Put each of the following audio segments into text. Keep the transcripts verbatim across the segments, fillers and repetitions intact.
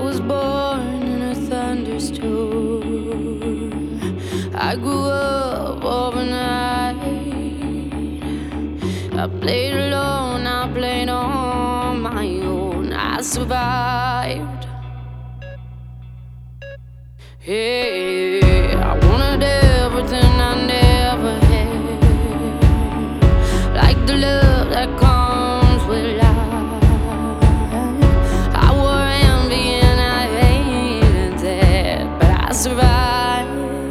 was born in a thunderstorm. I grew up overnight. I played alone, I played on my own. I survived. Hey, I wanted everything I never had, like the love that comes with life. I wore envy and I hated that, but I survived.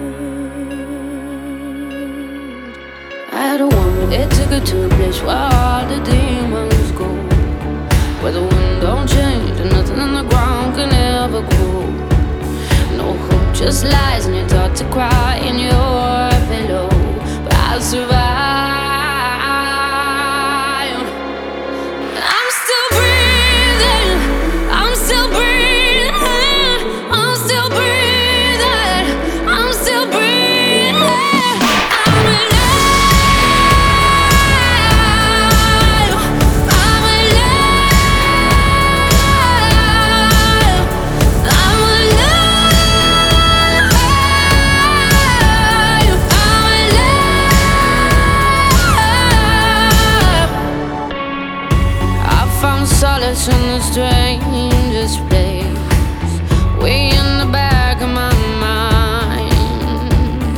I had a woman that took her to a place where all the demons go, where the wind don't change and nothing on the ground can ever grow. No hope, just lies, and you're taught to cry in your pillow. But I survived. I'm still breathing. I'm still breathing. I'm still breathing. I'm still breathing. I'm alive. I'm alive. I'm alive. Solace in the strangest place, way in the back of my mind.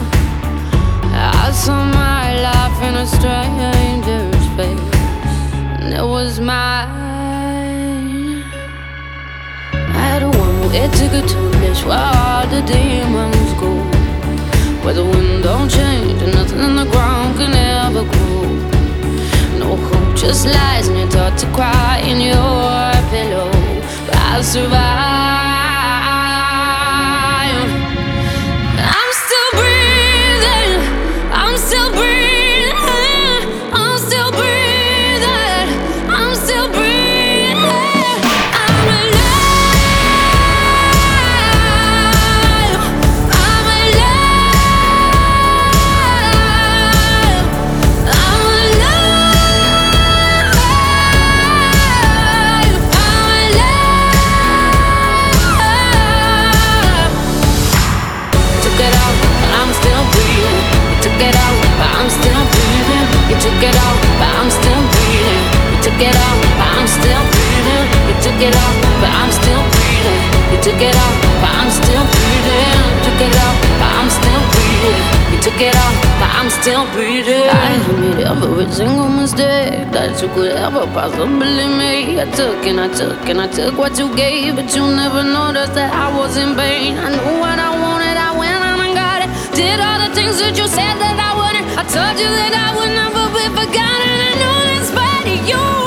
I saw my life in a stranger's face, and it was mine. I had a woman that took her to a place where all the demons go, where the wind don't change and nothing on the ground can ever grow. No hope, just lies, and you're taught to cry in your pillow. But I survived. I'm still breathing. I'm still breathing. I'm still breathing. I'm still breathing. I'm alive. I'm alive. I'm it out, but I'm still breathing. You took it out, but I'm still breathing. You took it out, but I'm still breathing. You took it out, but I'm still breathing. You took it out, but I'm still breathing. You took it out, but I'm still breathing. You took it out, but I'm still breathing. I made every single mistake that you could ever possibly make. I took and I took and I took what you gave, but you never noticed that I was in pain. I knew what I wanted, I went on and got it. Did all the things that you said that I wouldn't. I told you that I would never be forgotten. I know that's part of you.